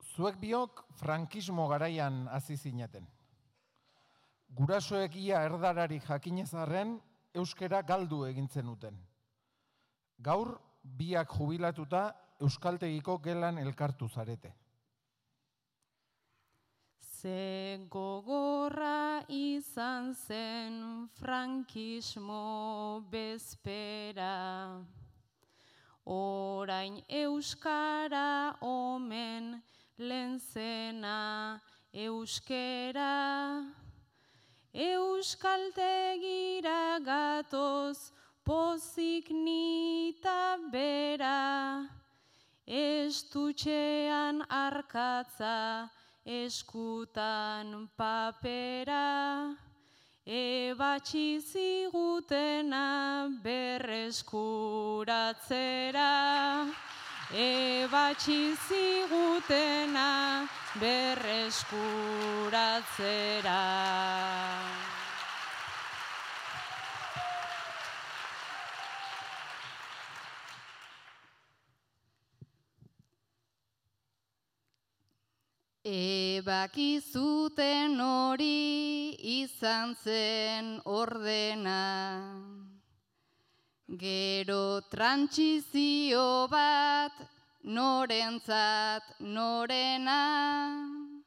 Zuek biok frankismo garaian hasi zineten. Gurasoek ia erdarari jakinez arren, euskera galdu egintzen uten. Gaur, biak jubilatuta, euskaltegiko gelan elkartu zarete. Ze gogorra izan zen frankismo bezpera, orain euskara omen lehenzena euskera. Euskaltegira gatoz pozik nita bera, estutxean arkatza eskutan papera, ebatzi zigutena berreskuratzera, ebatzi zigutena berreskuratzera. Ebakizuten hori izan zen ordena, gero trantsizio bat norentzat norena,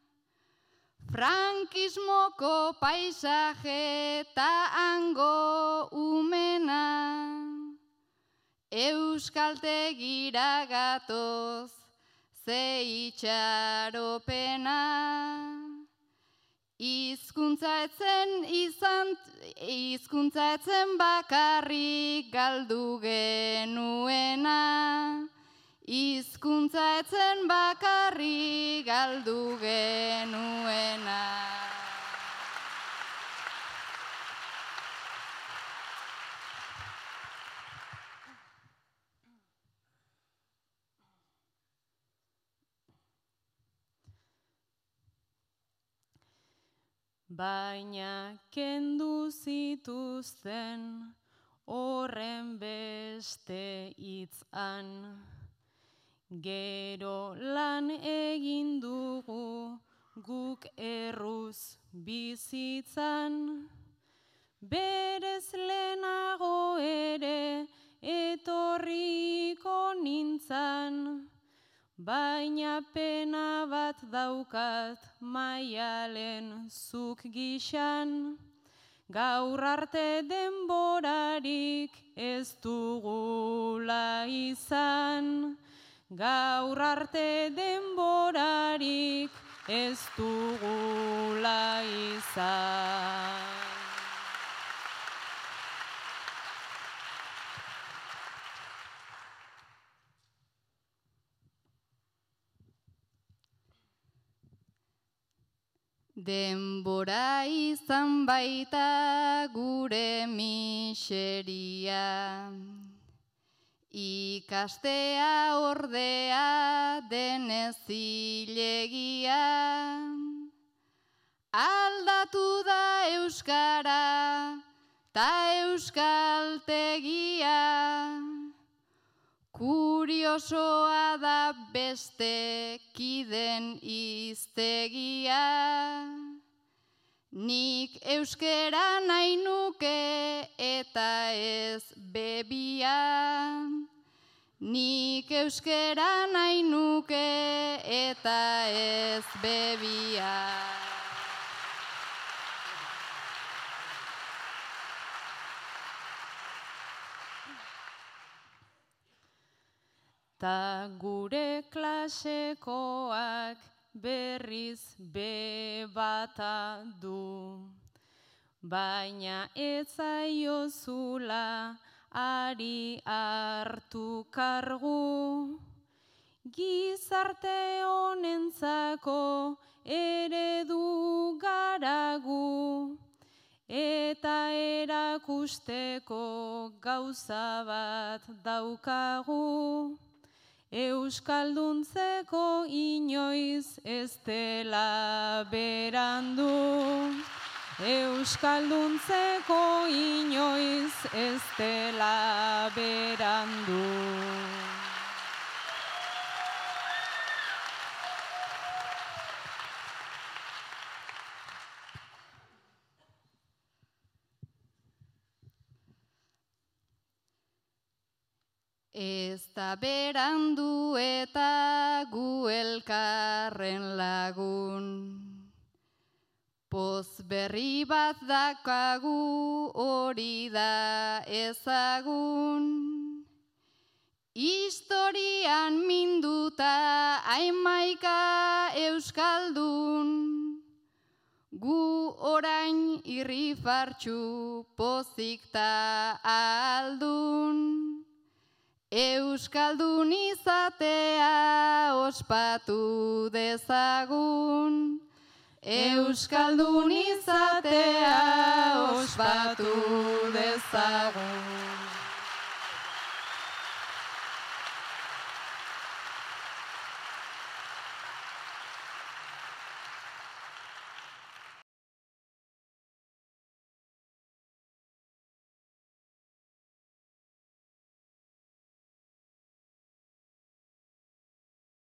frankismoko paisaje eta hango umena, euskaltegira gatoz ze itxaropena, hizkuntza etzen bakarrik galdu genuena, hizkuntza etzen bakarrik galdu genuena. Baina kendu zituzten horren beste hitzan, gero lan egin dugu guk erruz bizitzan, berez lehenago ere etorriko nintzan, baina pena bat daukat Maialen zuk gixan, gaur arte denborarik ez dugula izan, gaur arte denborarik ez dugula izan. Denbora izan baita gure miseria, ikastea ordea denez zilegia, aldatu da euskara ta euskaltegia, kuriosoa da beste kiden hiztegia, nik euskera nahi nuke eta ez bebia, nik euskera nahi nuke eta ez bebia. Ta gure klasekoak berriz be bata du, baina ez zaiozula ari hartu kargu, gizarte honentzako eredu garagu, eta erakusteko gauza bat daukagu, euskalduntzeko inoiz ez dela berandu, euskalduntzeko inoiz ez dela berandu. da berandu eta gu elkarren lagun. Poz berri bat dakagu hori da ezagun. Historian minduta hamaika euskaldun. Gu orain irrifartxu pozik ta aldun. Euskaldun izatea ospatu dezagun. Euskaldun izatea ospatu dezagun.